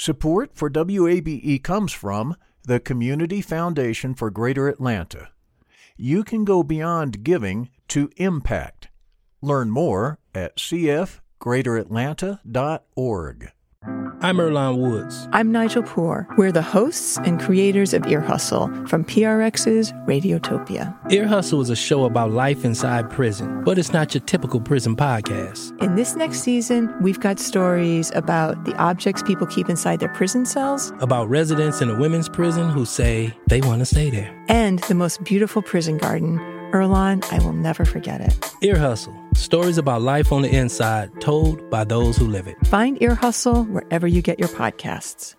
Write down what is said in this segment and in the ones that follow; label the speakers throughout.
Speaker 1: Support for WABE comes from the Community Foundation for Greater Atlanta. You can go beyond giving to impact. Learn more at cfgreateratlanta.org.
Speaker 2: I'm Earlonne Woods.
Speaker 3: I'm Nigel Poor. We're the hosts and creators of Ear Hustle from PRX's Radiotopia.
Speaker 2: Ear Hustle is a show about life inside prison, but it's not your typical prison podcast.
Speaker 3: In this next season, we've got stories about the objects people keep inside their prison cells,
Speaker 2: about residents in a women's prison who say they want to stay there,
Speaker 3: and the most beautiful prison garden. Earlonne, I will never forget it.
Speaker 2: Ear Hustle. Stories about life on the inside, told by those who live it.
Speaker 3: Find Ear Hustle wherever you get your podcasts.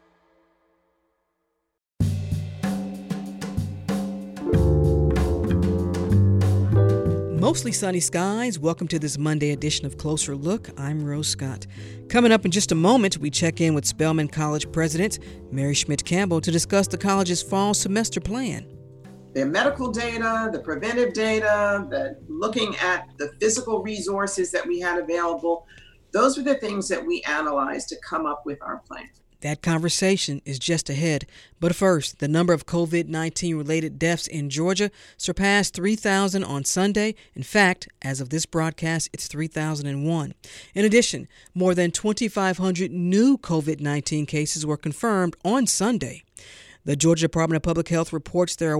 Speaker 4: Mostly sunny skies. Welcome to this Monday edition of Closer Look. I'm Rose Scott. Coming up in just a moment, we check in with Spelman College President Mary Schmidt Campbell to discuss the college's fall semester plan.
Speaker 5: The medical data, the preventive data, the looking at the physical resources that we had available, those were the things that we analyzed to come up with our plan.
Speaker 4: That conversation is just ahead. But first, the number of COVID-19 related deaths in Georgia surpassed 3,000 on Sunday. In fact, as of this broadcast, it's 3,001. In addition, more than 2,500 new COVID-19 cases were confirmed on Sunday. The Georgia Department of Public Health reports there are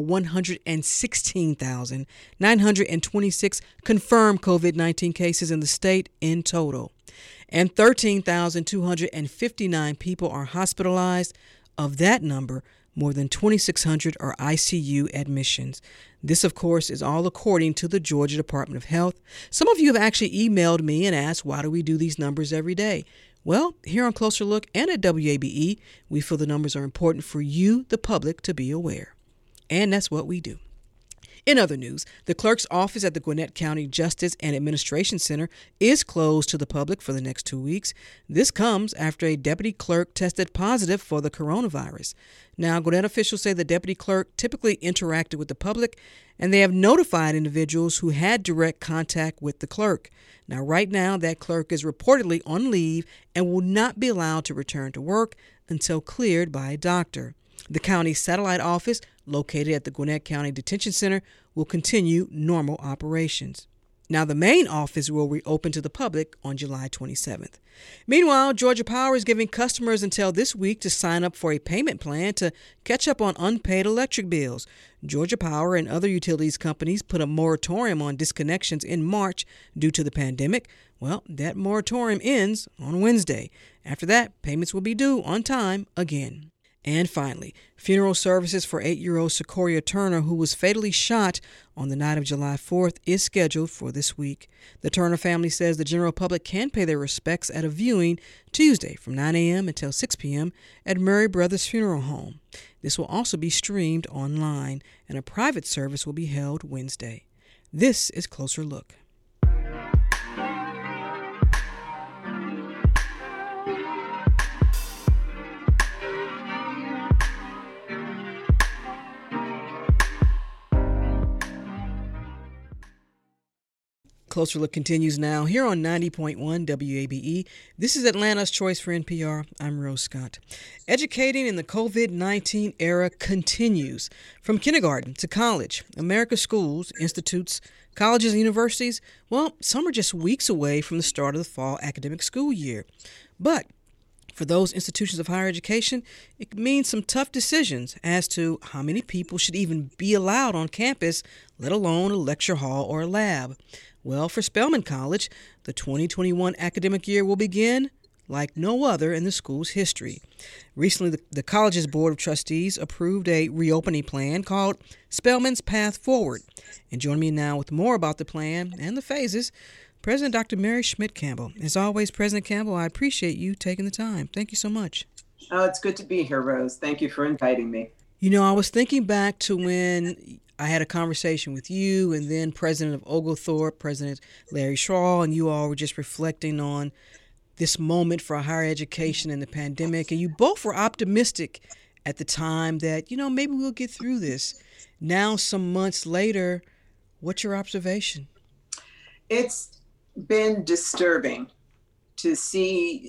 Speaker 4: 116,926 confirmed COVID-19 cases in the state in total, and 13,259 people are hospitalized. Of that number, more than 2,600 are ICU admissions. This, of course, is all according to the Georgia Department of Health. Some of you have actually emailed me and asked, why do we do these numbers every day? Well, here on Closer Look and at WABE, we feel the numbers are important for you, the public, to be aware. And that's what we do. In other news, the clerk's office at the Gwinnett County Justice and Administration Center is closed to the public for the next 2 weeks. This comes after a deputy clerk tested positive for the coronavirus. Now, Gwinnett officials say the deputy clerk typically interacted with the public, and they have notified individuals who had direct contact with the clerk. Now, right now, that clerk is reportedly on leave and will not be allowed to return to work until cleared by a doctor. The county satellite office, located at the Gwinnett County Detention Center, will continue normal operations. Now, the main office will reopen to the public on July 27th. Meanwhile, Georgia Power is giving customers until this week to sign up for a payment plan to catch up on unpaid electric bills. Georgia Power and other utilities companies put a moratorium on disconnections in March due to the pandemic. Well, that moratorium ends on Wednesday. After that, payments will be due on time again. And finally, funeral services for 8-year-old Sequoia Turner, who was fatally shot on the night of July 4th, is scheduled for this week. The Turner family says the general public can pay their respects at a viewing Tuesday from 9 a.m. until 6 p.m. at Murray Brothers Funeral Home. This will also be streamed online, and a private service will be held Wednesday. This is Closer Look. Closer Look continues now here on 90.1 WABE. This is Atlanta's Choice for NPR. I'm Rose Scott. Educating in the COVID-19 era continues. From kindergarten to college, America's schools, institutes, colleges, and universities, well, some are just weeks away from the start of the fall academic school year. But for those institutions of higher education, it means some tough decisions as to how many people should even be allowed on campus, let alone a lecture hall or a lab. Well, for Spelman College, the 2021 academic year will begin like no other in the school's history. Recently, the college's Board of Trustees approved a reopening plan called Spelman's Path Forward. And joining me now with more about the plan and the phases, President Dr. Mary Schmidt Campbell. As always, President Campbell, I appreciate you taking the time. Thank you so much.
Speaker 5: Oh, it's good to be here, Rose. Thank you for inviting me.
Speaker 4: You know, I was thinking back to when I had a conversation with you and then President of Oglethorpe, President Larry Shaw, and you all were just reflecting on this moment for higher education and the pandemic. And you both were optimistic at the time that, you know, maybe we'll get through this. Now, some months later, what's your observation?
Speaker 5: It's been disturbing to see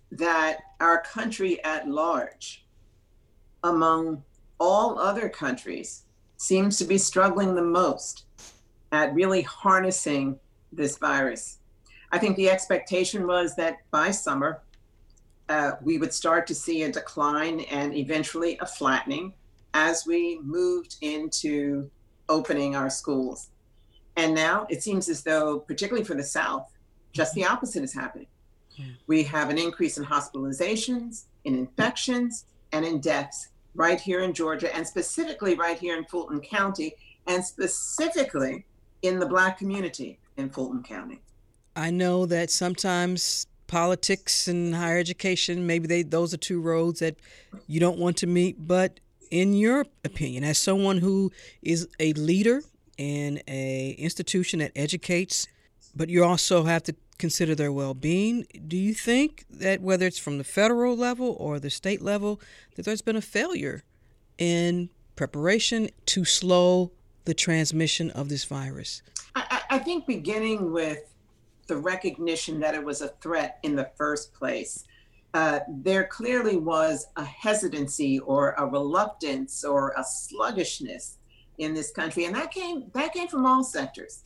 Speaker 5: that our country at large, among all other countries, seems to be struggling the most at really harnessing this virus. I think the expectation was that by summer, we would start to see a decline and eventually a flattening as we moved into opening our schools. And now it seems as though, particularly for the South, just the opposite is happening. We have an increase in hospitalizations, in infections, and in deaths right here in Georgia, and specifically right here in Fulton County, and specifically in the Black community in Fulton County.
Speaker 4: I know that sometimes politics and higher education, maybe those are two roads that you don't want to meet, but in your opinion, as someone who is a leader in an institution that educates, but you also have to consider their well-being, do you think that whether it's from the federal level or the state level, that there's been a failure in preparation to slow the transmission of this virus?
Speaker 5: I think beginning with the recognition that it was a threat in the first place, there clearly was a hesitancy or a reluctance or a sluggishness in this country, and that came from all sectors.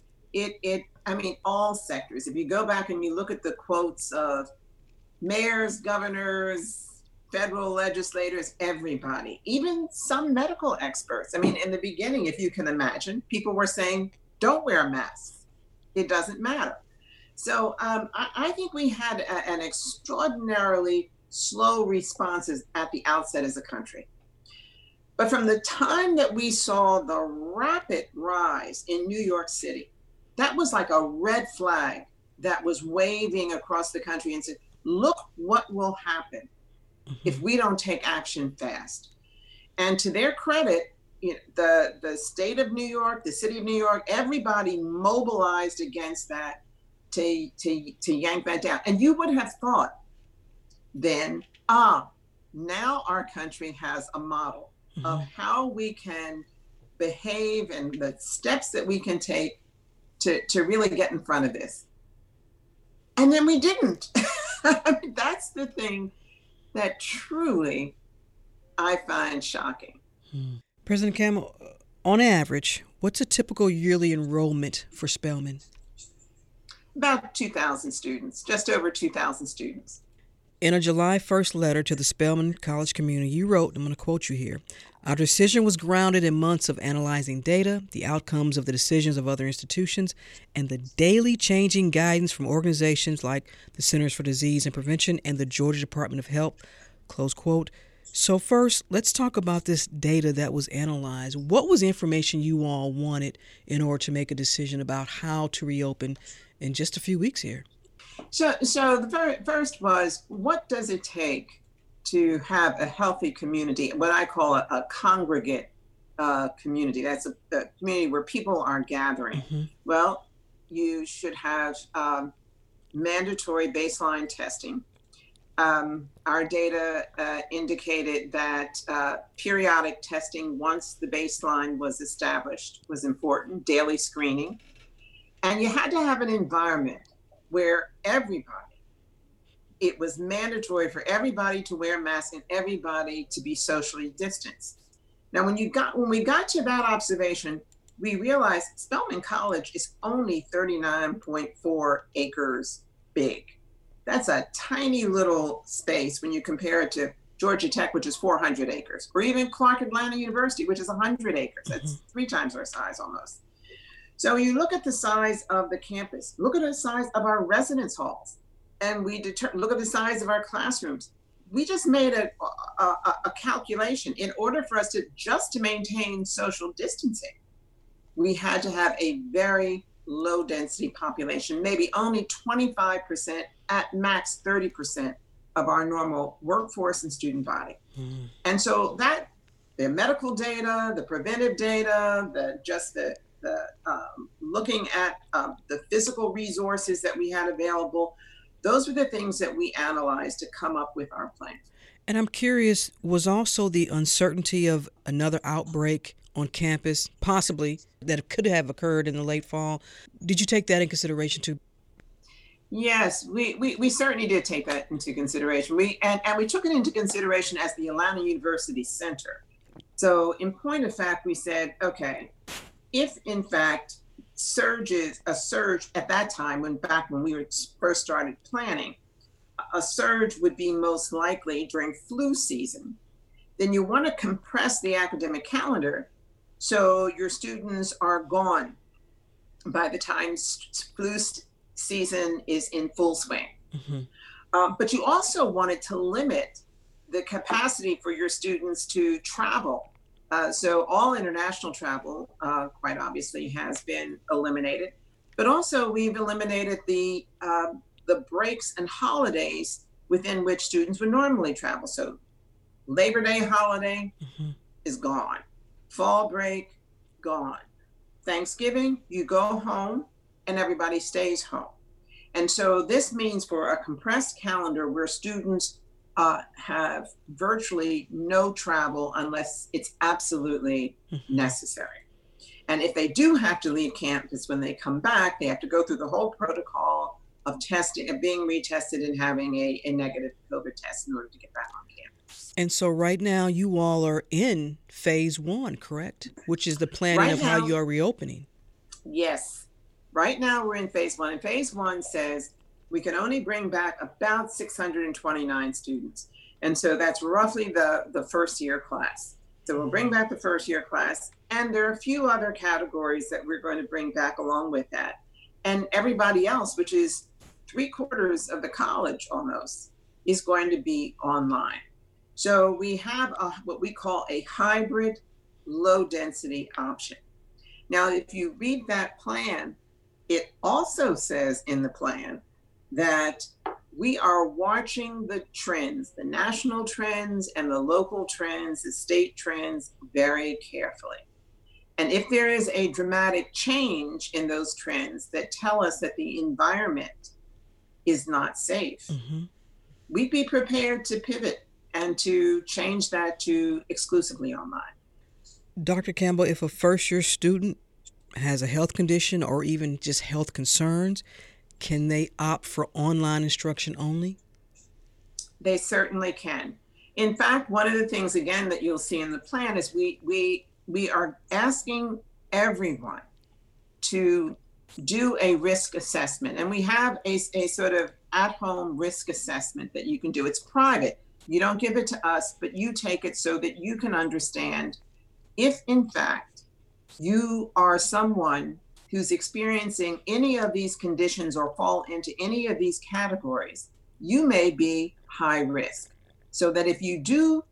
Speaker 5: All sectors. If you go back and you look at the quotes of mayors, governors, federal legislators, everybody, even some medical experts. In the beginning, if you can imagine, people were saying, don't wear masks. It doesn't matter. So I think we had an extraordinarily slow responses at the outset as a country. But from the time that we saw the rapid rise in New York City, that was like a red flag that was waving across the country and said, look what will happen if we don't take action fast. And to their credit, the state of New York, the city of New York, everybody mobilized against that to yank that down. And you would have thought then, now our country has a model of how we can behave and the steps that we can take to really get in front of this. And then we didn't. That's the thing that truly I find shocking.
Speaker 4: President Campbell, on average, what's a typical yearly enrollment for Spelman?
Speaker 5: About 2,000 students, just over 2,000 students.
Speaker 4: In a July 1st letter to the Spelman College community, you wrote, I'm going to quote you here, "Our decision was grounded in months of analyzing data, the outcomes of the decisions of other institutions, and the daily changing guidance from organizations like the Centers for Disease and Prevention and the Georgia Department of Health," close quote. So first, let's talk about this data that was analyzed. What was the information you all wanted in order to make a decision about how to reopen in just a few weeks here?
Speaker 5: So the first was, what does it take to have a healthy community, what I call a congregate community? That's a community where people are gathering. Well, you should have mandatory baseline testing. Our data indicated that periodic testing, once the baseline was established, was important, daily screening. And you had to have an environment where it was mandatory for everybody to wear masks and everybody to be socially distanced. Now, when we got to that observation, we realized Spelman College is only 39.4 acres big. That's a tiny little space when you compare it to Georgia Tech, which is 400 acres, or even Clark Atlanta University, which is 100 acres. That's 3 times our size almost. So you look at the size of the campus, look at the size of our residence halls, and look at the size of our classrooms. We just made a calculation. In order for us to maintain social distancing, we had to have a very low density population, maybe only 25%, at max 30% of our normal workforce and student body. And so that the medical data, the preventive data, the looking at the physical resources that we had available, those were the things that we analyzed to come up with our plan.
Speaker 4: And I'm curious, was also the uncertainty of another outbreak on campus, possibly, that could have occurred in the late fall, did you take that in consideration too?
Speaker 5: Yes, we certainly did take that into consideration. And we took it into consideration as the Atlanta University Center. So in point of fact, we said, okay, if in fact a surge at that time, back when we first started planning, a surge would be most likely during flu season, then you want to compress the academic calendar so your students are gone by the time flu season is in full swing. Mm-hmm. But you also wanted to limit the capacity for your students to travel. So all international travel, quite obviously, has been eliminated. But also we've eliminated the breaks and holidays within which students would normally travel. So Labor Day holiday mm-hmm. is gone. Fall break, gone. Thanksgiving, you go home and everybody stays home. And so this means for a compressed calendar where students have virtually no travel unless it's absolutely mm-hmm. necessary. And if they do have to leave campus when they come back, they have to go through the whole protocol of testing, of being retested and having a negative COVID test in order to get back on campus.
Speaker 4: And so right now you all are in phase 1, correct? Which is the planning of how you are reopening.
Speaker 5: Yes. Right now we're in phase 1. And phase 1 says we can only bring back about 629 students. And so that's roughly the first year class. So we'll bring back the first year class. And there are a few other categories that we're going to bring back along with that. And everybody else, which is 3/4 of the college almost, is going to be online. So we have what we call a hybrid low density option. Now, if you read that plan, it also says in the plan that we are watching the trends, the national trends and the local trends, the state trends very carefully. And if there is a dramatic change in those trends that tell us that the environment is not safe, mm-hmm. we'd be prepared to pivot and to change that to exclusively online.
Speaker 4: Dr. Campbell, if a first-year student has a health condition or even just health concerns, can they opt for online instruction only?
Speaker 5: They certainly can. In fact, one of the things, again, that you'll see in the plan is we are asking everyone to do a risk assessment. And we have a sort of at-home risk assessment that you can do. It's private. You don't give it to us, but you take it so that you can understand if, in fact, you are someone who's experiencing any of these conditions or fall into any of these categories, you may be high risk. So that if you do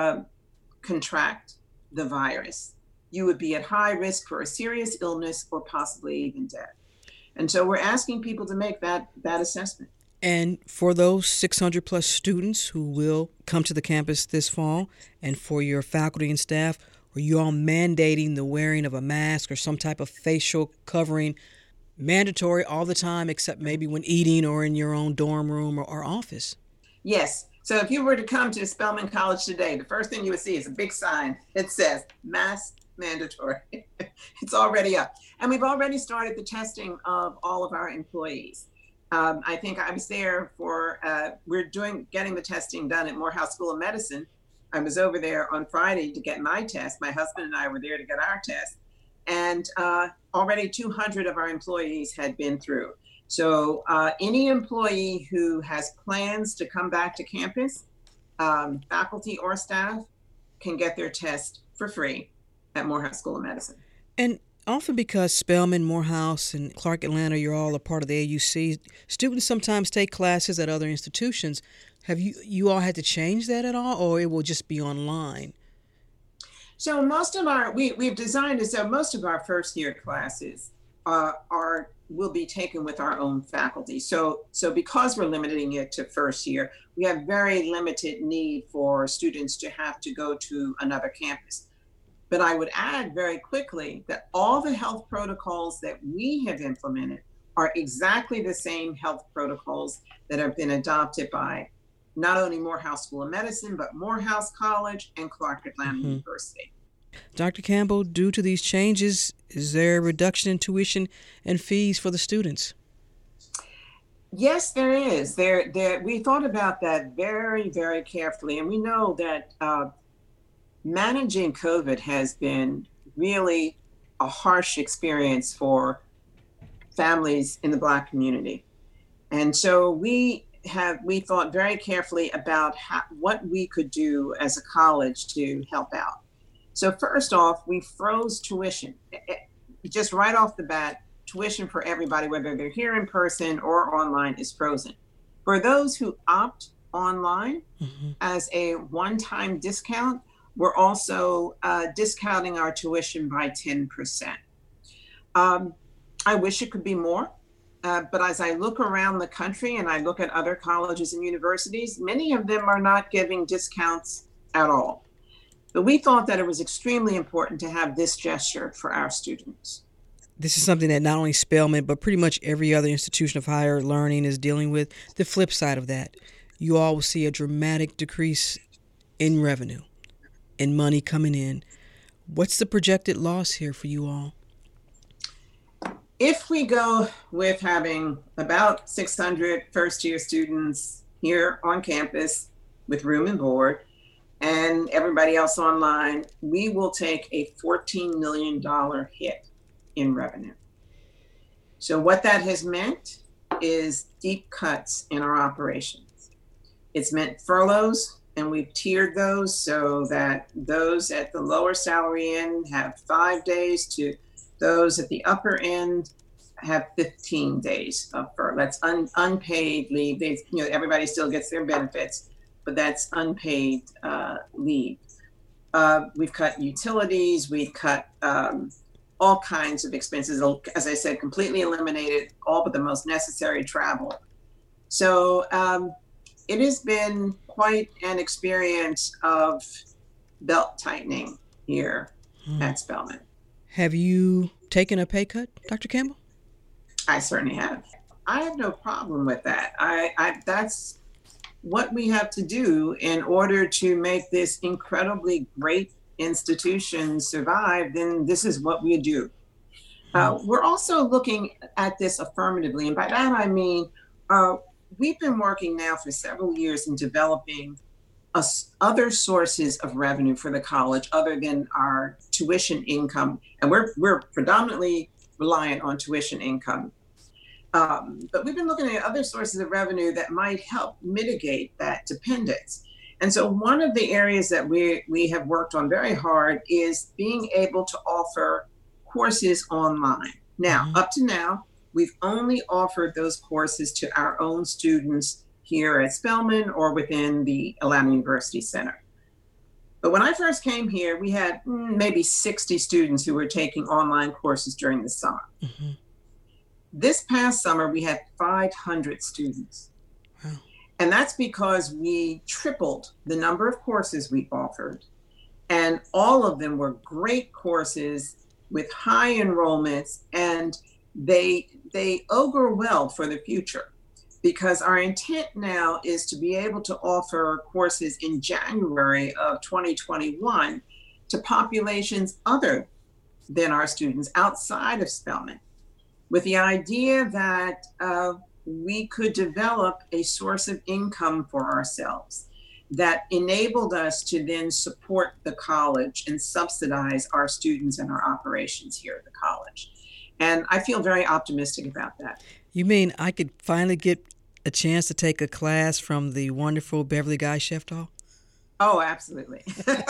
Speaker 5: contract the virus, you would be at high risk for a serious illness or possibly even death. And so we're asking people to make that assessment.
Speaker 4: And for those 600 plus students who will come to the campus this fall, and for your faculty and staff, are you all mandating the wearing of a mask or some type of facial covering mandatory all the time, except maybe when eating or in your own dorm room or office?
Speaker 5: Yes. So if you were to come to Spelman College today, the first thing you would see is a big sign that says mask mandatory. It's already up. And we've already started the testing of all of our employees. I think I was there for, we're getting the testing done at Morehouse School of Medicine. I was over there on Friday to get my test. My husband and I were there to get our test. And already 200 of our employees had been through. So any employee who has plans to come back to campus, faculty or staff, can get their test for free at Morehouse School of Medicine.
Speaker 4: And often because Spelman, Morehouse, and Clark Atlanta, you're all a part of the AUC, students sometimes take classes at other institutions. Have you all had to change that at all, or it will just be online?
Speaker 5: So most of we've designed it so most of our first year classes will be taken with our own faculty. So because we're limiting it to first year, we have very limited need for students to have to go to another campus. But I would add very quickly that all the health protocols that we have implemented are exactly the same health protocols that have been adopted by not only Morehouse School of Medicine, but Morehouse College and Clark Atlanta mm-hmm. University.
Speaker 4: Dr. Campbell, due to these changes, is there a reduction in tuition and fees for the students?
Speaker 5: Yes, there is. We thought about that very, very carefully, and we know that managing COVID has been really a harsh experience for families in the Black community. And so we thought very carefully about what we could do as a college to help out. So first off, we froze tuition. Just right off the bat, tuition for everybody, whether they're here in person or online, is frozen. For those who opt online as a one-time discount, we're also discounting our tuition by 10%. I wish it could be more. But as I look around the country and I look at other colleges and universities, many of them are not giving discounts at all. But we thought that it was extremely important to have this gesture for our students.
Speaker 4: This is something that not only Spelman, but pretty much every other institution of higher learning is dealing with. The flip side of that, you all will see a dramatic decrease in revenue and money coming in. What's the projected loss here for you all?
Speaker 5: If we go with having about 600 first-year students here on campus with room and board and everybody else online, we will take a $14 million hit in revenue. So what that has meant is deep cuts in our operations. It's meant furloughs, and we've tiered those so that those at the lower salary end have 5 days to those at the upper end have 15 days of furlough. That's unpaid leave. Everybody still gets their benefits, but that's unpaid leave. We've cut utilities. We've cut all kinds of expenses. As I said, completely eliminated all but the most necessary travel. So it has been quite an experience of belt tightening here at Spelman.
Speaker 4: Have you taken a pay cut, Dr. Campbell?
Speaker 5: I certainly have. I have no problem with that. That's what we have to do in order to make this incredibly great institution survive. Then this is what we do. We're also looking at this affirmatively. And by that, I mean, we've been working now for several years in developing other sources of revenue for the college other than our tuition income. And we're predominantly reliant on tuition income. But we've been looking at other sources of revenue that might help mitigate that dependence. And so one of the areas that we have worked on very hard is being able to offer courses online. Now, up to now, we've only offered those courses to our own students here at Spelman or within the Atlanta University Center. But when I first came here, we had maybe 60 students who were taking online courses during the summer. This past summer, we had 500 students. Wow. And that's because we tripled the number of courses we offered. And all of them were great courses with high enrollments, and they augur well for the future. Because our intent now is to be able to offer courses in January of 2021 to populations other than our students outside of Spelman, with the idea that we could develop a source of income for ourselves that enabled us to then support the college and subsidize our students and our operations here at the college. And I feel very optimistic about that.
Speaker 4: You mean I could finally get a chance to take a class from the wonderful Beverly Guy Sheftall?
Speaker 5: Oh, absolutely.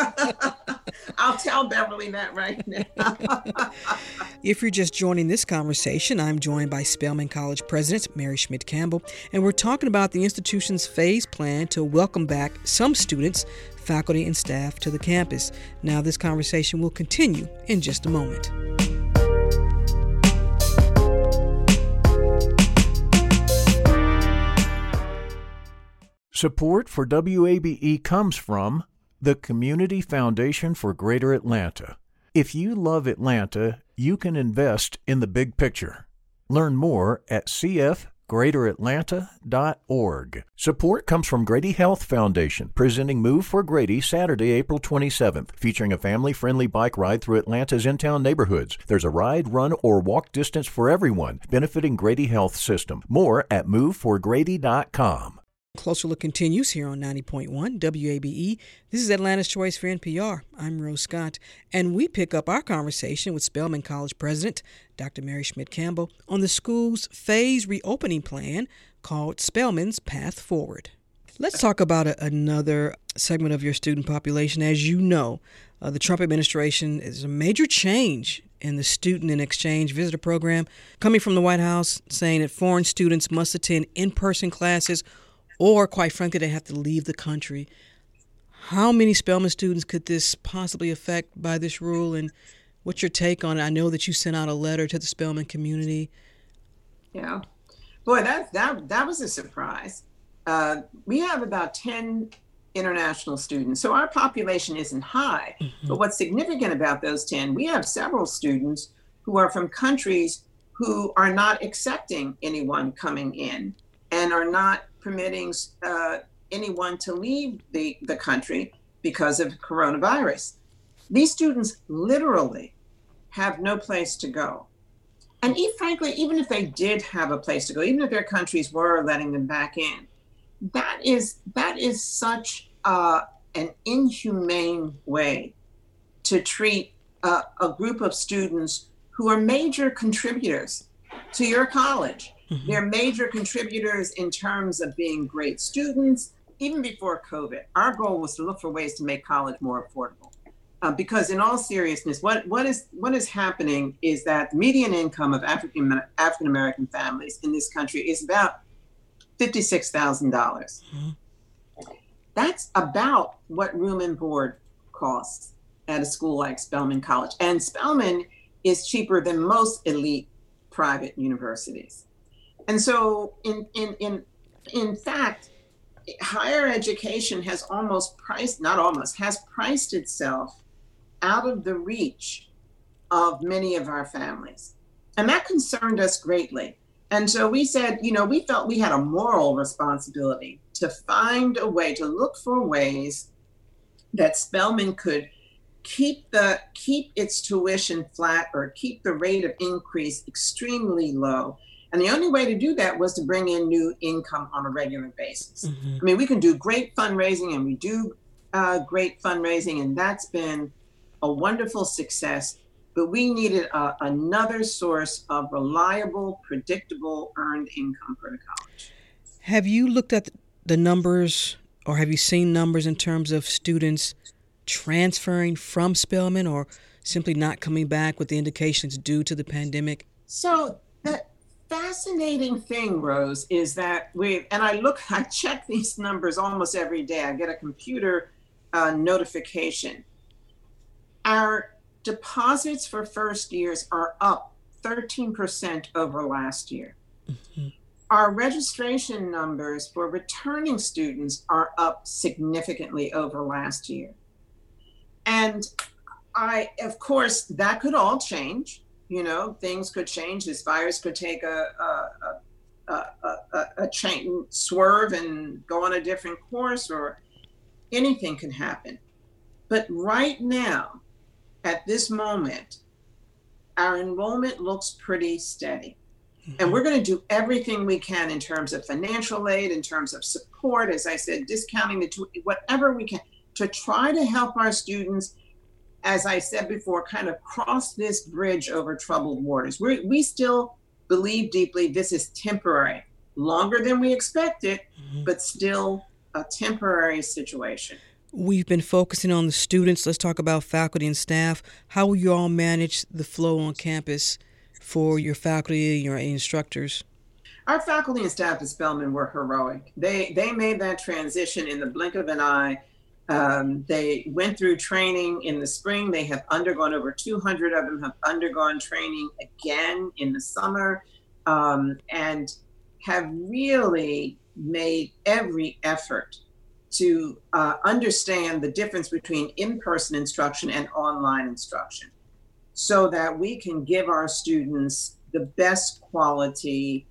Speaker 5: I'll tell Beverly that right now.
Speaker 4: If you're just joining this conversation, I'm joined by Spelman College President Mary Schmidt Campbell, and we're talking about the institution's phased plan to welcome back some students, faculty, and staff to the campus. Now, this conversation will continue in just a moment.
Speaker 1: Support for WABE comes from the Community Foundation for Greater Atlanta. If you love Atlanta, you can invest in the big picture. Learn more at cfgreater.org. greateratlanta.org. Support comes from Grady Health Foundation, presenting Move for Grady Saturday, April 27th, featuring a family-friendly bike ride through Atlanta's in-town neighborhoods. There's a ride, run, or walk distance for everyone, benefiting Grady Health System. More at moveforgrady.com.
Speaker 4: Closer Look continues here on 90.1 WABE. This is Atlanta's Choice for NPR. I'm Rose Scott, and we pick up our conversation with Spelman College President Dr. Mary Schmidt Campbell on the school's phase reopening plan called Spelman's Path Forward. Let's talk about another segment of your student population. As you know, the Trump administration is a major change in the Student and Exchange Visitor Program, coming from the White House saying that foreign students must attend in-person classes or, quite frankly, they have to leave the country. How many Spelman students could this possibly affect by this rule, and what's your take on it? I know that you sent out a letter to the Spelman community.
Speaker 5: Yeah. Boy, that was a surprise. We have about 10 international students, so our population isn't high. Mm-hmm. But what's significant about those 10, we have several students who are from countries who are not accepting anyone coming in and are not permitting anyone to leave the country because of coronavirus. These students literally have no place to go. And frankly, even if they did have a place to go, even if their countries were letting them back in, that is such an inhumane way to treat a group of students who are major contributors to your college. Mm-hmm. They're major contributors in terms of being great students. Even before COVID, our goal was to look for ways to make college more affordable. Because in all seriousness, what is happening is that the median income of African American families in this country is about $56,000. Mm-hmm. That's about what room and board costs at a school like Spelman College. And Spelman is cheaper than most elite private universities. And so in fact, higher education has has priced itself out of the reach of many of our families. And that concerned us greatly. And so we said, we felt we had a moral responsibility to find a way, to look for ways that Spelman could keep its tuition flat or keep the rate of increase extremely low. And the only way to do that was to bring in new income on a regular basis. Mm-hmm. I mean, we can do great fundraising, and we do great fundraising, and that's been a wonderful success. But we needed another source of reliable, predictable, earned income for the college.
Speaker 4: Have you looked at the numbers, or have you seen numbers in terms of students transferring from Spelman or simply not coming back with the indications due to the pandemic?
Speaker 5: So the fascinating thing, Rose, is that I check these numbers almost every day. I get a computer notification. Our deposits for first years are up 13% over last year. Mm-hmm. Our registration numbers for returning students are up significantly over last year. And of course, that could all change. Things could change. This virus could take a swerve and go on a different course, or anything can happen. But right now, at this moment, our enrollment looks pretty steady. Mm-hmm. And we're going to do everything we can in terms of financial aid, in terms of support, as I said, discounting whatever we can to try to help our students, as I said before, kind of cross this bridge over troubled waters. We still believe deeply this is temporary, longer than we expected, mm-hmm. but still a temporary situation.
Speaker 4: We've been focusing on the students. Let's talk about faculty and staff. How will you all manage the flow on campus for your faculty and your instructors?
Speaker 5: Our faculty and staff at Spelman were heroic. They made that transition in the blink of an eye. They went through training in the spring. They have undergone, over 200 of them have undergone training again in the summer, and have really made every effort to understand the difference between in-person instruction and online instruction, so that we can give our students the best quality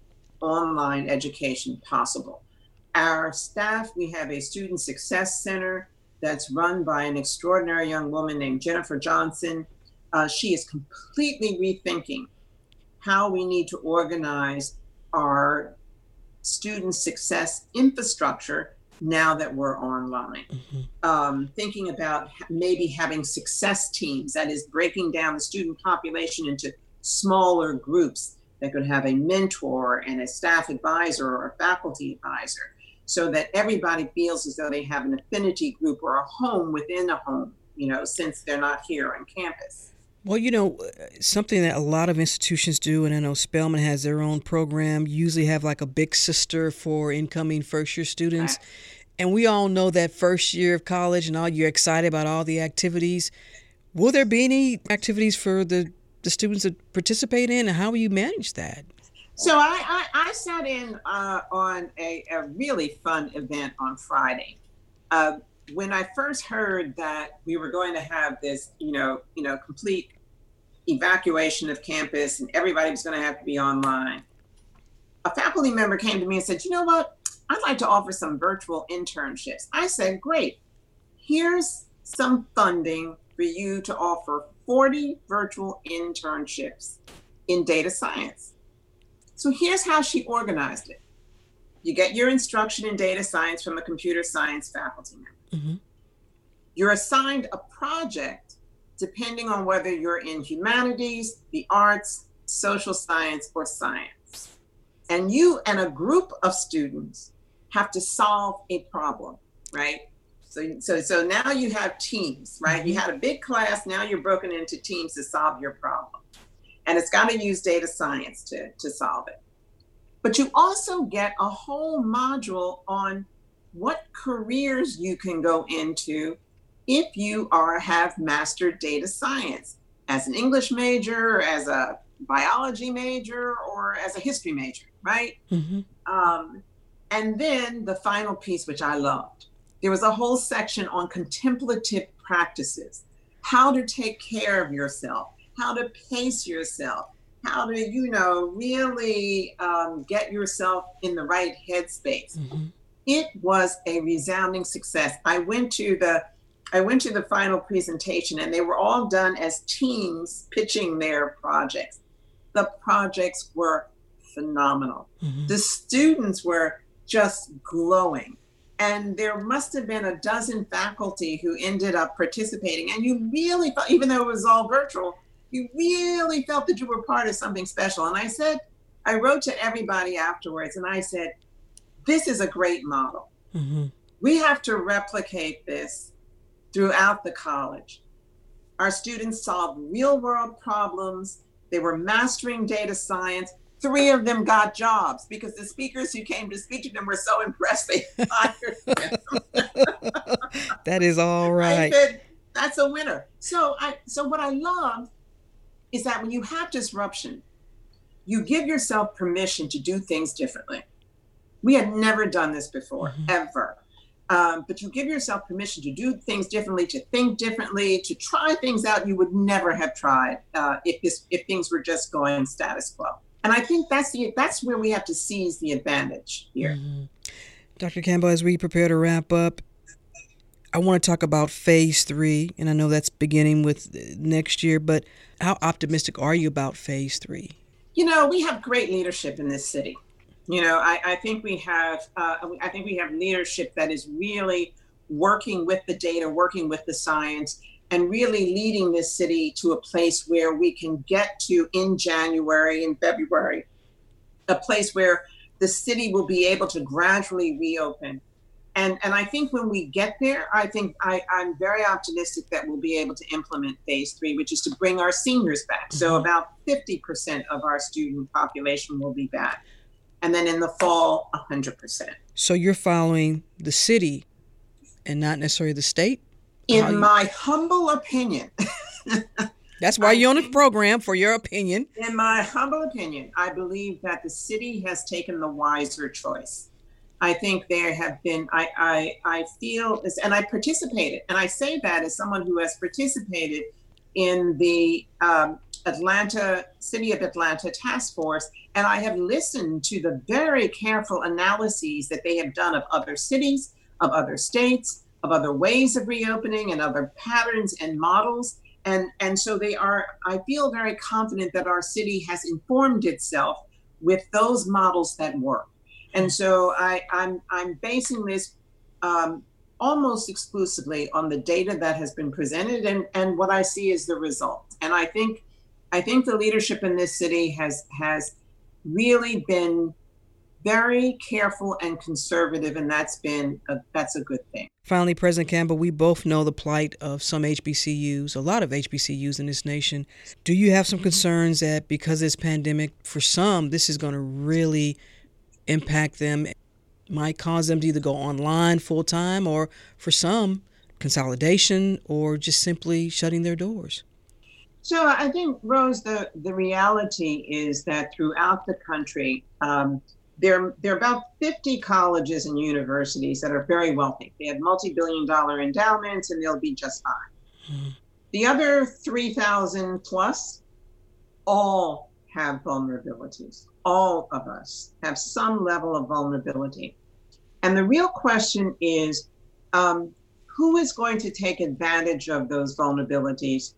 Speaker 5: online education possible. Our staff, we have a student success center that's run by an extraordinary young woman named Jennifer Johnson. She is completely rethinking how we need to organize our student success infrastructure now that we're online. Thinking about maybe having success teams, that is breaking down the student population into smaller groups that could have a mentor and a staff advisor or a faculty advisor, so that everybody feels as though they have an affinity group or a home within a home, since they're not here on campus.
Speaker 4: Well, something that a lot of institutions do, and I know Spelman has their own program, usually have like a big sister for incoming first-year students. Right. And we all know that first year of college and all, you're excited about all the activities. Will there be any activities for the students to participate in, and how will you manage that?
Speaker 5: So I sat in on a really fun event on Friday. When I first heard that we were going to have this, complete evacuation of campus and everybody was going to have to be online, a faculty member came to me and said, "You know what? I'd like to offer some virtual internships." I said, "Great. Here's some funding for you to offer 40 virtual internships in data science." So here's how she organized it. You get your instruction in data science from a computer science faculty member. Mm-hmm. You're assigned a project depending on whether you're in humanities, the arts, social science, or science. And you and a group of students have to solve a problem, right? So now you have teams, right? Mm-hmm. You had a big class, now you're broken into teams to solve your problem. And it's got to use data science to solve it. But you also get a whole module on what careers you can go into if you have mastered data science as an English major, as a biology major, or as a history major, right? Mm-hmm. And then the final piece, which I loved, there was a whole section on contemplative practices, how to take care of yourself, how to pace yourself, how to, really get yourself in the right headspace. Mm-hmm. It was a resounding success. I went to the final presentation, and they were all done as teams pitching their projects. The projects were phenomenal. Mm-hmm. The students were just glowing. And there must have been a dozen faculty who ended up participating. And you really felt, even though it was all virtual, you really felt that you were part of something special. And I wrote to everybody afterwards, and I said, this is a great model. Mm-hmm. We have to replicate this throughout the college. Our students solved real world problems. They were mastering data science. 3 of them got jobs because the speakers who came to speak to them were so impressed they hired them.
Speaker 4: That is all right.
Speaker 5: I said, that's a winner. So what I love is that when you have disruption, you give yourself permission to do things differently. We had never done this before, mm-hmm. ever. But you give yourself permission to do things differently, to think differently, to try things out you would never have tried if things were just going status quo. And I think that's where we have to seize the advantage here. Mm-hmm.
Speaker 4: Dr. Campbell, as we prepare to wrap up, I want to talk about Phase 3, and I know that's beginning with next year, but how optimistic are you about Phase 3?
Speaker 5: We have great leadership in this city. I think we have leadership that is really working with the data, working with the science, and really leading this city to a place where we can get to, in January and February, a place where the city will be able to gradually reopen. And I think when we get there, I'm very optimistic that we'll be able to implement Phase 3, which is to bring our seniors back. Mm-hmm. So about 50% of our student population will be back. And then in the fall, 100%.
Speaker 4: So you're following the city and not necessarily the state?
Speaker 5: In my humble opinion.
Speaker 4: That's why you're on the program, for your opinion.
Speaker 5: In my humble opinion, I believe that the city has taken the wiser choice. I think there have been, I feel this, and I participated, and I say that as someone who has participated in the City of Atlanta task force, and I have listened to the very careful analyses that they have done of other cities, of other states, of other ways of reopening and other patterns and models. And so I feel very confident that our city has informed itself with those models that work. And so I'm basing this almost exclusively on the data that has been presented and what I see is the result. And I think the leadership in this city has really been very careful and conservative, and that's a good thing.
Speaker 4: Finally, President Campbell, we both know the plight of some HBCUs, a lot of HBCUs in this nation. Do you have some concerns that because of this pandemic, for some, this is going to really impact them, might cause them to either go online full time, or for some, consolidation, or just simply shutting their doors?
Speaker 5: So I think, Rose, the reality is that throughout the country, there are about 50 colleges and universities that are very wealthy. They have multi-billion-dollar endowments, and they'll be just fine. Mm-hmm. The other 3,000 plus all have vulnerabilities. All of us have some level of vulnerability. And the real question is, who is going to take advantage of those vulnerabilities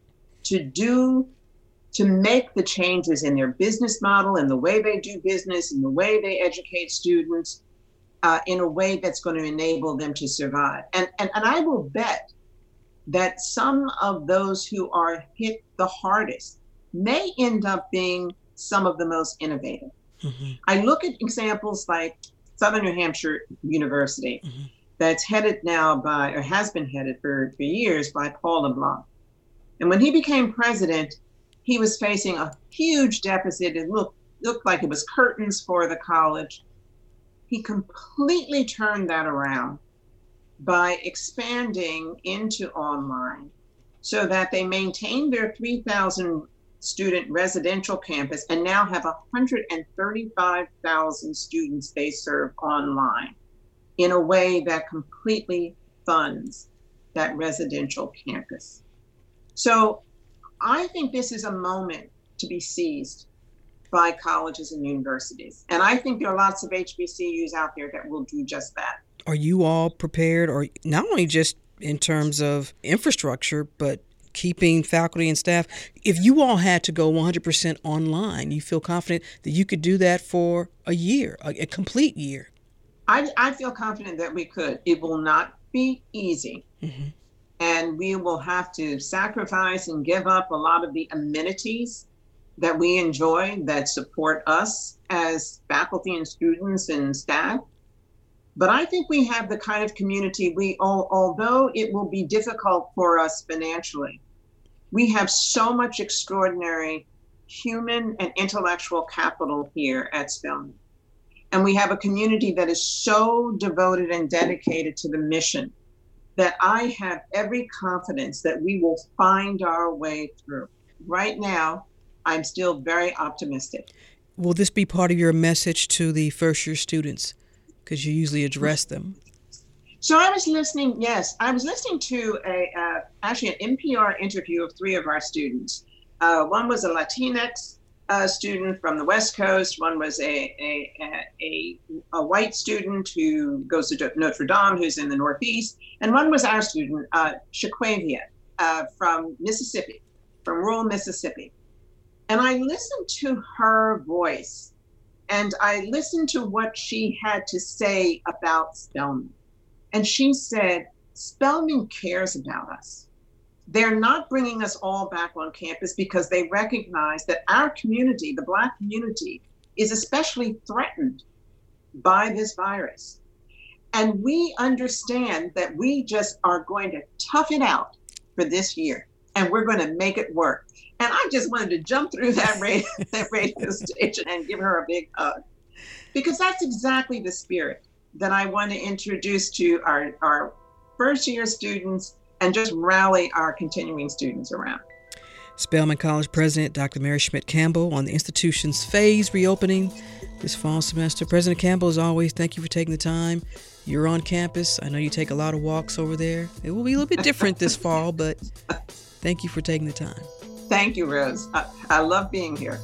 Speaker 5: to make the changes in their business model, in the way they do business, in the way they educate students, in a way that's going to enable them to survive. And I will bet that some of those who are hit the hardest may end up being some of the most innovative. Mm-hmm. I look at examples like Southern New Hampshire University, mm-hmm. that's headed now by, or has been headed for years by Paul LeBlanc. And when he became president, he was facing a huge deficit. It looked like it was curtains for the college. He completely turned that around by expanding into online so that they maintained their 3,000 student residential campus and now have 135,000 students they serve online in a way that completely funds that residential campus. So I think this is a moment to be seized by colleges and universities. And I think there are lots of HBCUs out there that will do just that.
Speaker 4: Are you all prepared, or not only just in terms of infrastructure, but keeping faculty and staff? If you all had to go 100% online, you feel confident that you could do that for a year, a complete year?
Speaker 5: I feel confident that we could. It will not be easy. Mm-hmm. And we will have to sacrifice and give up a lot of the amenities that we enjoy that support us as faculty and students and staff. But I think we have the kind of community although it will be difficult for us financially, we have so much extraordinary human and intellectual capital here at Spelman. And we have a community that is so devoted and dedicated to the mission that I have every confidence that we will find our way through. Right now, I'm still very optimistic.
Speaker 4: Will this be part of your message to the first-year students? Because you usually address them.
Speaker 5: So I was listening to actually an NPR interview of 3 of our students. One was a Latinx student from the West Coast. One was a white student who goes to Notre Dame, who's in the Northeast. And one was our student, Shaquavia, from Mississippi, from rural Mississippi. And I listened to her voice, and I listened to what she had to say about Spelman. And she said, Spelman cares about us. They're not bringing us all back on campus because they recognize that our community, the Black community, is especially threatened by this virus. And we understand that we just are going to tough it out for this year, and we're going to make it work. And I just wanted to jump through that radio station and give her a big hug, because that's exactly the spirit that I want to introduce to our first year students and just rally our continuing students around.
Speaker 4: Spelman College President Dr. Mary Schmidt Campbell on the institution's phased reopening this fall semester. President Campbell, as always, thank you for taking the time. You're on campus. I know you take a lot of walks over there. It will be a little bit different this fall, but thank you for taking the time.
Speaker 5: Thank you, Rose. I love being here.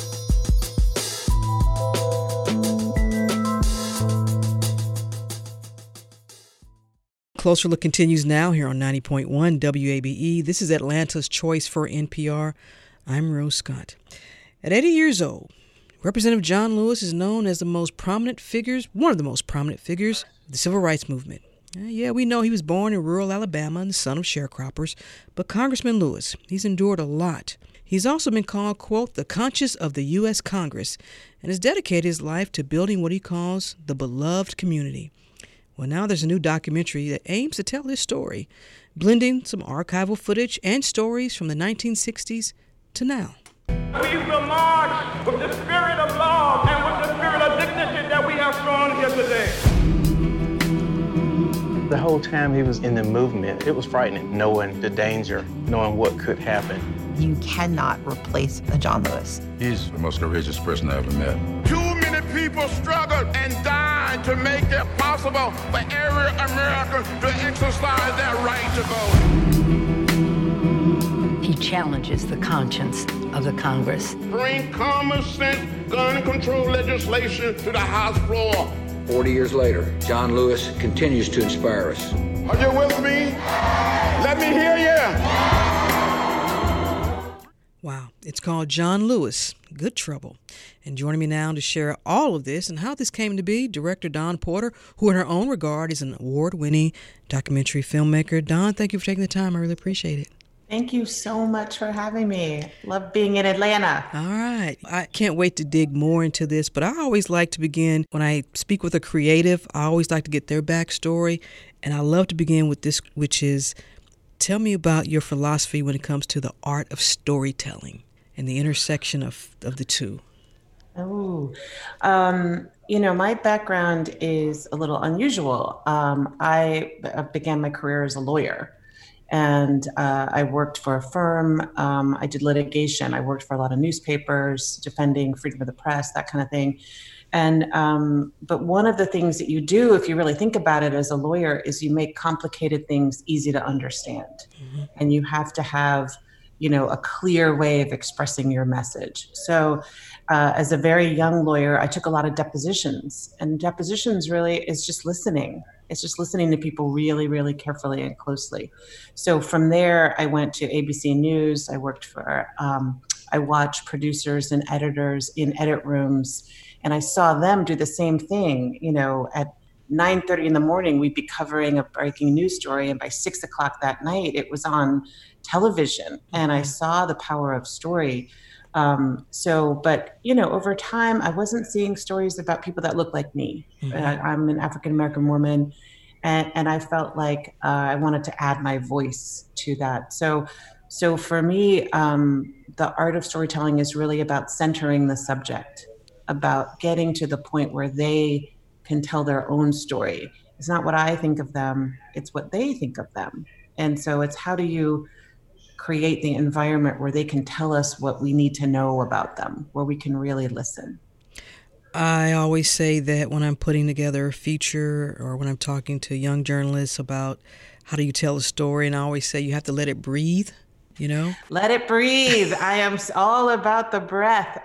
Speaker 4: Closer Look continues now here on 90.1 WABE. This is Atlanta's Choice for NPR. I'm Rose Scott. At 80 years old, Representative John Lewis is known as one of the most prominent figures of the civil rights movement. Yeah, we know he was born in rural Alabama and the son of sharecroppers, but Congressman Lewis, he's endured a lot. He's also been called, quote, the conscience of the U.S. Congress, and has dedicated his life to building what he calls the beloved community. Well, now there's a new documentary that aims to tell his story, blending some archival footage and stories from the 1960s to now.
Speaker 6: We will march with the spirit of love and with the spirit of dignity that we have shown here today.
Speaker 7: The whole time he was in the movement, it was frightening, knowing the danger, knowing what could happen.
Speaker 8: You cannot replace a John Lewis.
Speaker 9: He's the most courageous person I ever met.
Speaker 6: Too many people struggled and died to make it possible for every American to exercise their right to vote.
Speaker 10: He challenges the conscience of the Congress.
Speaker 6: Bring common sense gun control legislation to the House floor.
Speaker 11: 40 years later, John Lewis continues to inspire us.
Speaker 6: Are you with me? Let me hear you.
Speaker 4: Wow, it's called John Lewis, Good Trouble. And joining me now to share all of this and how this came to be, director Dawn Porter, who in her own regard is an award-winning documentary filmmaker. Dawn, thank you for taking the time. I really appreciate it.
Speaker 12: Thank you so much for having me. Love being in Atlanta.
Speaker 4: All right. I can't wait to dig more into this, but I always like to begin when I speak with a creative. I always like to get their backstory, and I love to begin with this, which is, tell me about your philosophy when it comes to the art of storytelling and the intersection of the two.
Speaker 12: Oh, my background is a little unusual. I began my career as a lawyer. And I worked for a firm. I did litigation. I worked for a lot of newspapers, defending freedom of the press, that kind of thing. And but one of the things that you do, if you really think about it as a lawyer, is you make complicated things easy to understand. Mm-hmm. And you have to have, a clear way of expressing your message. So as a very young lawyer, I took a lot of depositions. And depositions really is just listening. It's just listening to people really, really carefully and closely. So from there, I went to ABC News. I worked for, I watched producers and editors in edit rooms, and I saw them do the same thing. At 9:30 in the morning, we'd be covering a breaking news story, and by 6 o'clock that night, it was on television. And I saw the power of story. But over time, I wasn't seeing stories about people that look like me. Mm-hmm. I'm an African-American woman, and I felt like I wanted to add my voice to that. So for me, the art of storytelling is really about centering the subject, about getting to the point where they can tell their own story. It's not what I think of them, it's what they think of them. And so it's how do you create the environment where they can tell us what we need to know about them, where we can really listen.
Speaker 4: I always say that when I'm putting together a feature or when I'm talking to young journalists about how do you tell a story, and I always say you have to let it breathe, Let it breathe.
Speaker 12: I am all about the breath.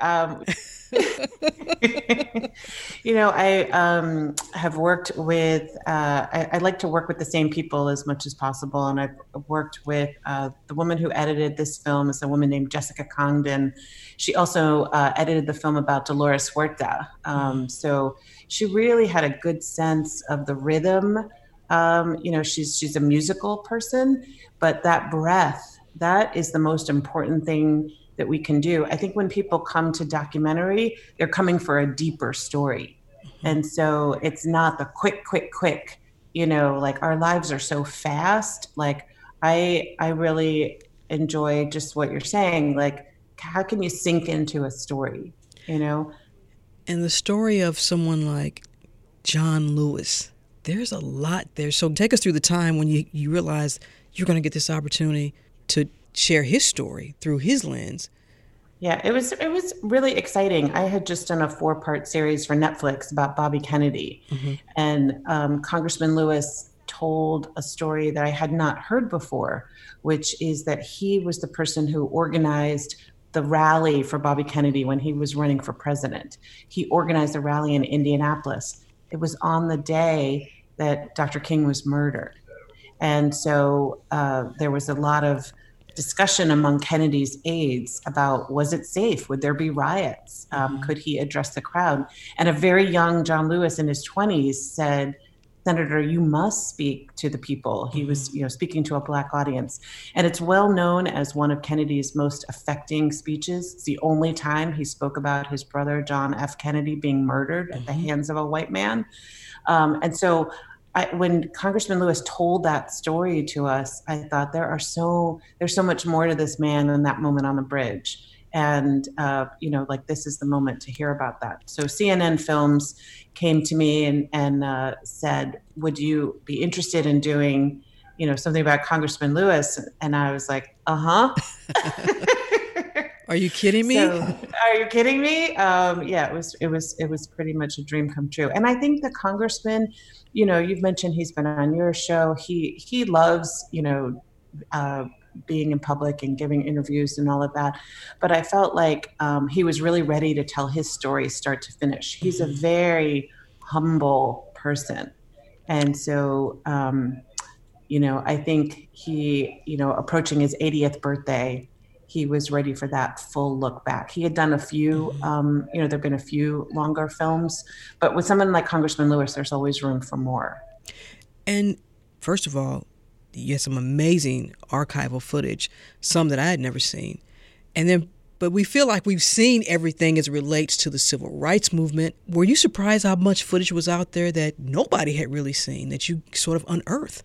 Speaker 12: I have worked with, I like to work with the same people as much as possible. And I've worked with the woman who edited this film is a woman named Jessica Congdon. She also edited the film about Dolores Huerta. So she really had a good sense of the rhythm. She's a musical person, but that breath, that is the most important thing that we can do. I think when people come to documentary, they're coming for a deeper story. And so it's not the quick, like our lives are so fast. Like I really enjoy just what you're saying. Like, how can you sink into a story, And
Speaker 4: the story of someone like John Lewis, there's a lot there. So take us through the time when you realized you're going to get this opportunity to share his story through his lens.
Speaker 12: Yeah, it was really exciting. I had just done a 4-part series for Netflix about Bobby Kennedy. Mm-hmm. And Congressman Lewis told a story that I had not heard before, which is that he was the person who organized the rally for Bobby Kennedy when he was running for president. He organized a rally in Indianapolis. It was on the day that Dr. King was murdered. And so there was a lot of discussion among Kennedy's aides about, was it safe? Would there be riots? Could he address the crowd? And a very young John Lewis in his 20s said, Senator, you must speak to the people. He was, speaking to a Black audience. And it's well known as one of Kennedy's most affecting speeches. It's the only time he spoke about his brother, John F. Kennedy, being murdered at the hands of a white man. And so when Congressman Lewis told that story to us, I thought there's so much more to this man than that moment on the bridge. And, this is the moment to hear about that. So CNN Films came to me and said, would you be interested in doing, something about Congressman Lewis? And I was like, uh-huh.
Speaker 4: Are you kidding me?
Speaker 12: Are you kidding me? Yeah, it was pretty much a dream come true. And I think the congressman, you've mentioned he's been on your show. He loves, being in public and giving interviews and all of that. But I felt like he was really ready to tell his story start to finish. He's a very humble person. And so, I think he, approaching his 80th birthday, he was ready for that full look back. He had done a few, there've been a few longer films, but with someone like Congressman Lewis, there's always room for more.
Speaker 4: And first of all, you had some amazing archival footage, some that I had never seen. But we feel like we've seen everything as it relates to the civil rights movement. Were you surprised how much footage was out there that nobody had really seen, that you sort of unearthed?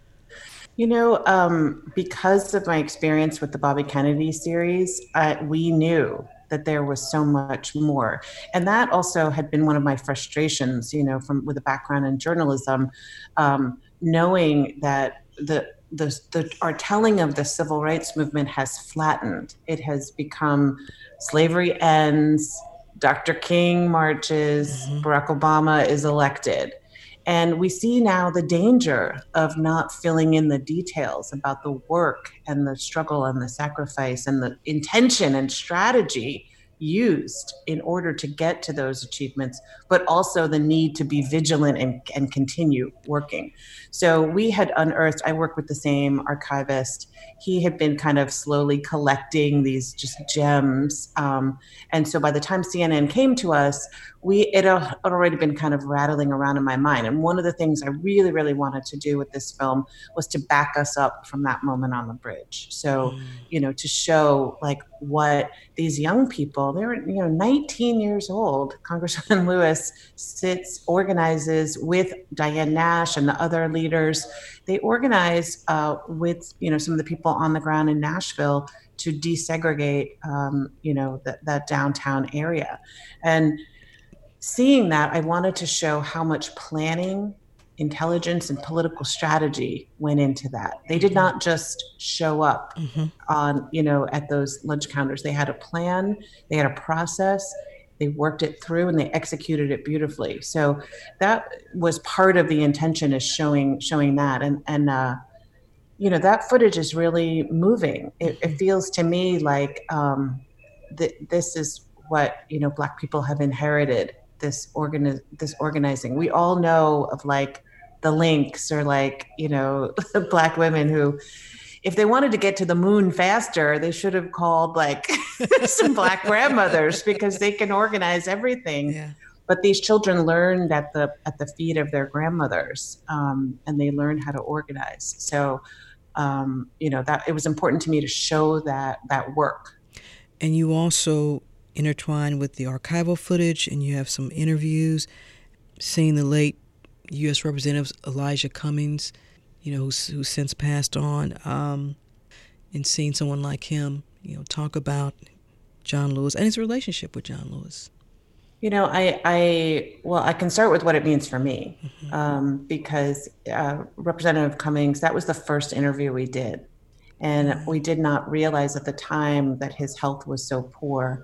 Speaker 12: Because of my experience with the Bobby Kennedy series, we knew that there was so much more. And that also had been one of my frustrations, with a background in journalism, knowing that our telling of the civil rights movement has flattened. It has become slavery ends, Dr. King marches, Barack Obama is elected. And we see now the danger of not filling in the details about the work and the struggle and the sacrifice and the intention and strategy used in order to get to those achievements, but also the need to be vigilant and continue working. So we had unearthed, I work with the same archivist. He had been kind of slowly collecting these just gems. And so by the time CNN came to us, it had already been kind of rattling around in my mind. And one of the things I really, really wanted to do with this film was to back us up from that moment on the bridge. So, to show like what these young people, they were, 19 years old. Congressman Lewis organizes with Diane Nash and the other leaders. They organize with, some of the people on the ground in Nashville to desegregate, that downtown area. And seeing that, I wanted to show how much planning, intelligence, and political strategy went into that. They did not just show up on, at those lunch counters. They had a plan, they had a process, they worked it through, and they executed it beautifully. So that was part of the intention, is showing that. And that footage is really moving. It feels to me like this is what, Black people have inherited. This organizing. We all know of like the Lynx or like, Black women who, if they wanted to get to the moon faster, they should have called like some Black grandmothers, because they can organize everything. Yeah. But these children learned at the feet of their grandmothers, and they learned how to organize. So, that it was important to me to show that work.
Speaker 4: And you also intertwined with the archival footage, and you have some interviews, seeing the late U.S. Representative Elijah Cummings, who's since passed on, and seeing someone like him, talk about John Lewis and his relationship with John Lewis. I can start with what it means for me, because Representative Cummings, that was the first interview we did. And we did not realize at the time that his health was so poor.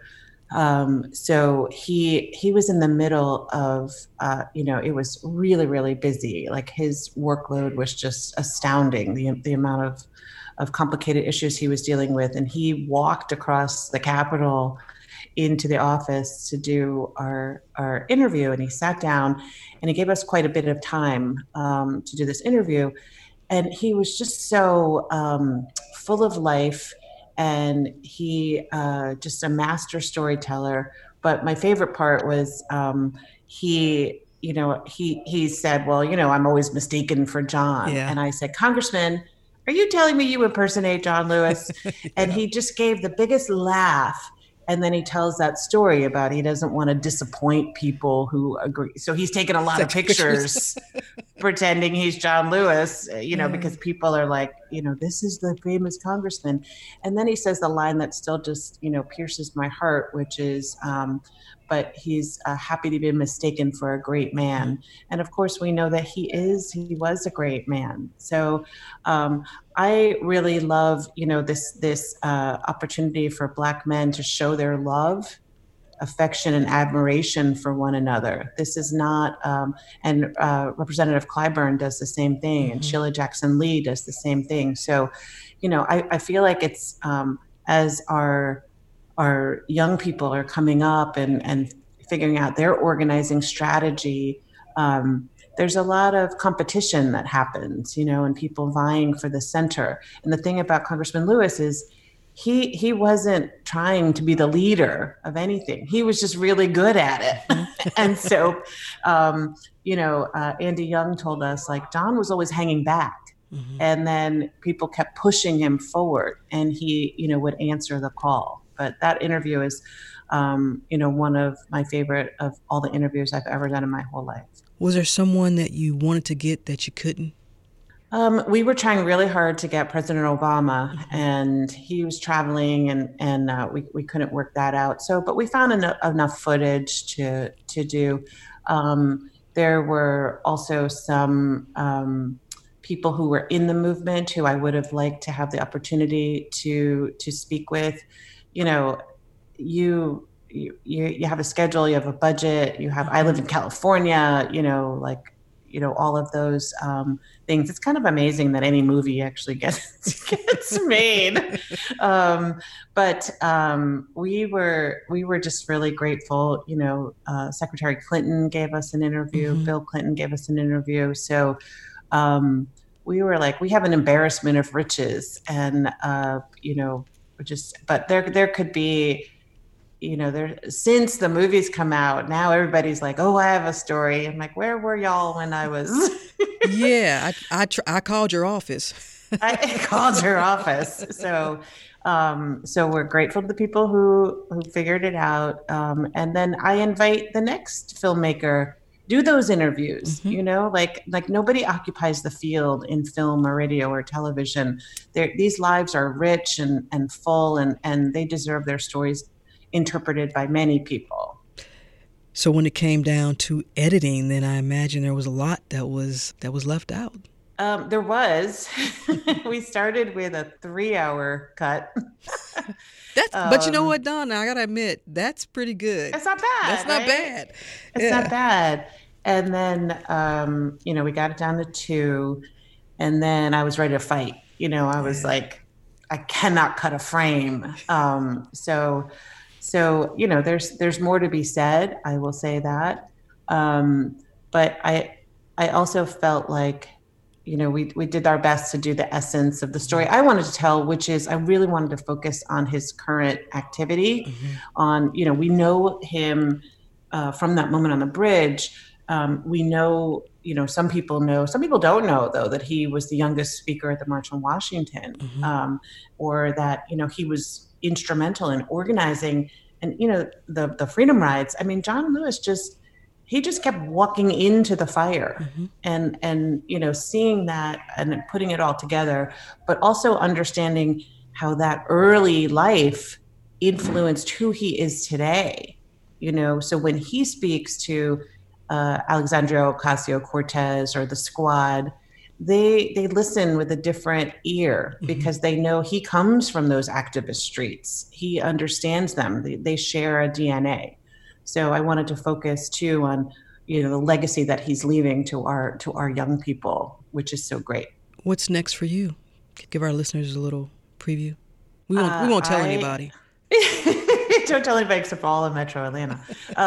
Speaker 12: So he was in the middle of, it was really, really busy. Like his workload was just astounding, the amount of complicated issues he was dealing with. And he walked across the Capitol into the office to do our interview. And he sat down and he gave us quite a bit of time to do this interview. And he was just so full of life. And he just a master storyteller. But my favorite part was he said, well, I'm always mistaken for John. Yeah. And I said, Congressman, are you telling me you impersonate John Lewis? Yeah. And he just gave the biggest laugh. And then he tells that story about he doesn't want to disappoint people who agree. So he's taken a lot of pictures pretending he's John Lewis, because people are like, this is the famous congressman. And then he says the line that still just, pierces my heart, which is, but he's happy to be mistaken for a great man. And of course, we know that he was a great man. So I really love, this opportunity for Black men to show their love, affection, and admiration for one another. This is not, and Representative Clyburn does the same thing, and Sheila Jackson Lee does the same thing. So, I feel like it's as our young people are coming up and figuring out their organizing strategy, there's a lot of competition that happens, and people vying for the center. And the thing about Congressman Lewis is he wasn't trying to be the leader of anything. He was just really good at it. And so, Andy Young told us, like, John was always hanging back. Mm-hmm. And then people kept pushing him forward, and he, would answer the call. But that interview is, one of my favorite of all the interviews I've ever done in my whole life.
Speaker 4: Was there someone that you wanted to get that you couldn't?
Speaker 12: We were trying really hard to get President Obama, and he was traveling, and we couldn't work that out. So, but we found enough footage to do. There were also some people who were in the movement who I would have liked to have the opportunity to speak with. You have a schedule, you have a budget, I live in California, all of those things. It's kind of amazing that any movie actually gets made. But we were just really grateful. Secretary Clinton gave us an interview. Mm-hmm. Bill Clinton gave us an interview. So we were like, we have an embarrassment of riches, and but there could be, since the movies come out, now everybody's like, oh, I have a story. I'm like, where were y'all when I was?
Speaker 4: Yeah, I called your office.
Speaker 12: I called your office. So we're grateful to the people who figured it out. And then I invite the next filmmaker, do those interviews. Mm-hmm. Like nobody occupies the field in film or radio or television. These lives are rich and full, and they deserve their stories interpreted by many people.
Speaker 4: So when it came down to editing, then I imagine there was a lot that was left out.
Speaker 12: There was. We started with a 3-hour cut.
Speaker 4: But you know what, Don? I gotta admit, that's pretty good.
Speaker 12: That's not bad.
Speaker 4: That's not bad.
Speaker 12: It's not bad. And then, we got it down to 2, and then I was ready to fight. I was like, I cannot cut a frame. So there's more to be said. I will say that. But I also felt like, we did our best to do the essence of the story I wanted to tell, which is I really wanted to focus on his current activity. Mm-hmm. On, we know him from that moment on the bridge. We know, some people don't know, though, that he was the youngest speaker at the March on Washington, mm-hmm. Or that, he was instrumental in organizing and, the freedom rides. I mean, John Lewis just kept walking into the fire, mm-hmm. and seeing that and putting it all together, but also understanding how that early life influenced who he is today. So when he speaks to Alexandria Ocasio-Cortez or the Squad, they listen with a different ear because they know he comes from those activist streets. He understands them. They share a DNA. So I wanted to focus too on, the legacy that he's leaving to our young people, which is so great.
Speaker 4: What's next for you? Give our listeners a little preview. We won't tell anybody.
Speaker 12: Don't tell anybody except for all of Metro Atlanta.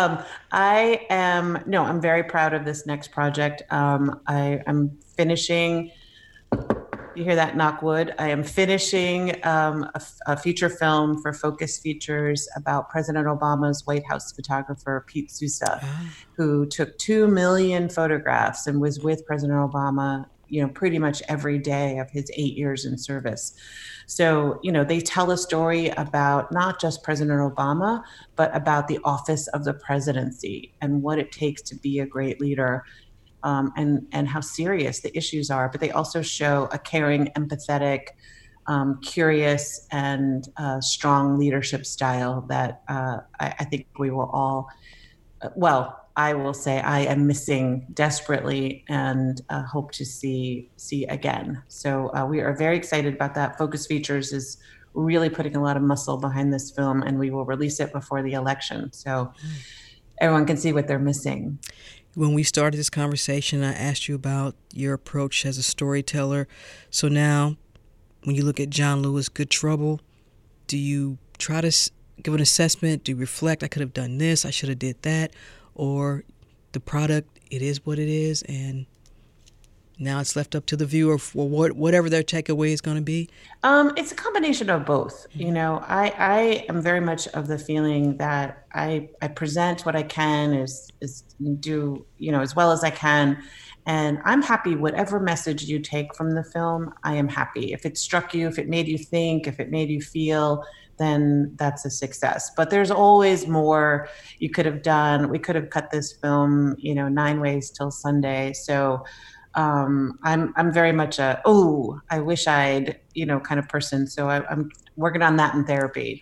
Speaker 12: I'm very proud of this next project. I'm finishing, you hear that, knock wood? I am finishing a feature film for Focus Features about President Obama's White House photographer, Pete Sousa, who took 2 million photographs and was with President Obama, pretty much every day of his 8 years in service. So, they tell a story about not just President Obama, but about the office of the presidency and what it takes to be a great leader, and how serious the issues are. But they also show a caring, empathetic, curious, and strong leadership style that I think we will all, I will say I am missing desperately and hope to see again. So we are very excited about that. Focus Features is really putting a lot of muscle behind this film, and we will release it before the election so everyone can see what they're missing.
Speaker 4: When we started this conversation, I asked you about your approach as a storyteller. So now, when you look at John Lewis, Good Trouble, do you try to give an assessment? Do you reflect, I could have done this, I should have did that? Or the product, it is what it is, and now it's left up to the viewer for whatever their takeaway is going to be?
Speaker 12: It's a combination of both. I am very much of the feeling that I present what I can, is do, as well as I can. And I'm happy whatever message you take from the film, I am happy. If it struck you, if it made you think, if it made you feel, then that's a success. But there's always more you could have done. We could have cut this film, 9 ways till Sunday. So I'm very much I wish I'd, kind of person. So I'm working on that in therapy.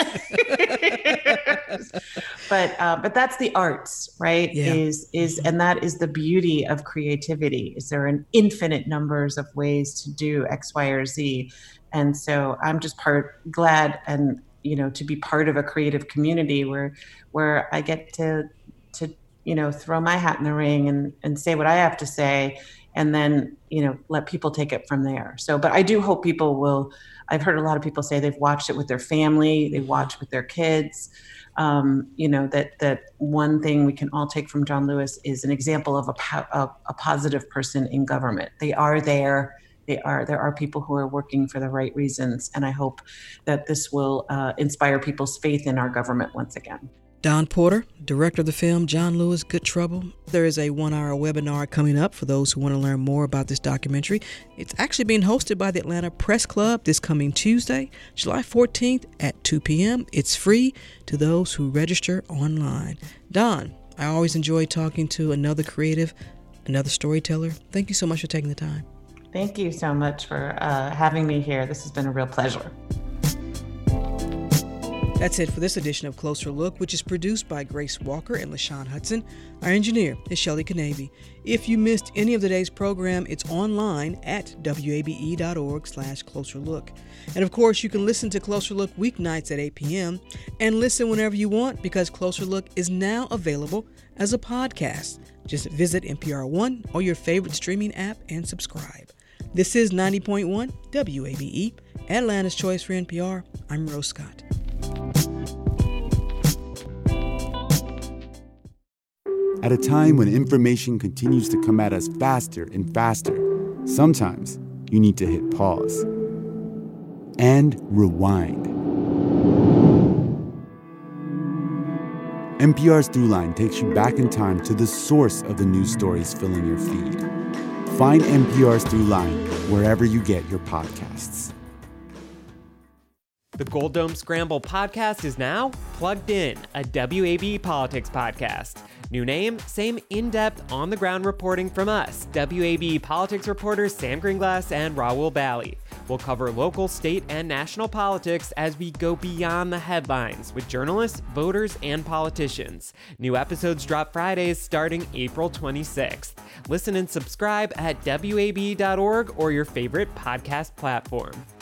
Speaker 12: But that's the arts, right?
Speaker 4: Yeah.
Speaker 12: And that is the beauty of creativity. Is there an infinite numbers of ways to do X, Y, or Z? And so I'm just glad and, to be part of a creative community where I get to throw my hat in the ring and say what I have to say, and then, let people take it from there. So, but I do hope people will. I've heard a lot of people say they've watched it with their family, they watch with their kids. That one thing we can all take from John Lewis is an example of a positive person in government. They are there. There are people who are working for the right reasons. And I hope that this will inspire people's faith in our government once again.
Speaker 4: Dawn Porter, director of the film John Lewis, Good Trouble. There is a 1-hour webinar coming up for those who want to learn more about this documentary. It's actually being hosted by the Atlanta Press Club this coming Tuesday, July 14th at 2 p.m. It's free to those who register online. Dawn, I always enjoy talking to another creative, another storyteller. Thank you so much for taking the time.
Speaker 12: Thank you so much for having me here. This has been a real pleasure.
Speaker 4: That's it for this edition of Closer Look, which is produced by Grace Walker and LaShawn Hudson. Our engineer is Shelley Canavy. If you missed any of today's program, it's online at wabe.org/closerlook. And of course, you can listen to Closer Look weeknights at 8 p.m. and listen whenever you want, because Closer Look is now available as a podcast. Just visit NPR One or your favorite streaming app and subscribe. This is 90.1 WABE, Atlanta's Choice for NPR. I'm Rose Scott.
Speaker 13: At a time when information continues to come at us faster and faster, sometimes you need to hit pause and rewind. NPR's Throughline takes you back in time to the source of the news stories filling your feed. Find NPR's Throughline wherever you get your podcasts.
Speaker 14: The Gold Dome Scramble podcast is now Plugged In, a WABE politics podcast. New name, same in-depth, on-the-ground reporting from us, WABE politics reporters Sam Greenglass and Raul Bally. We'll cover local, state, and national politics as we go beyond the headlines with journalists, voters, and politicians. New episodes drop Fridays starting April 26th. Listen and subscribe at WAB.org or your favorite podcast platform.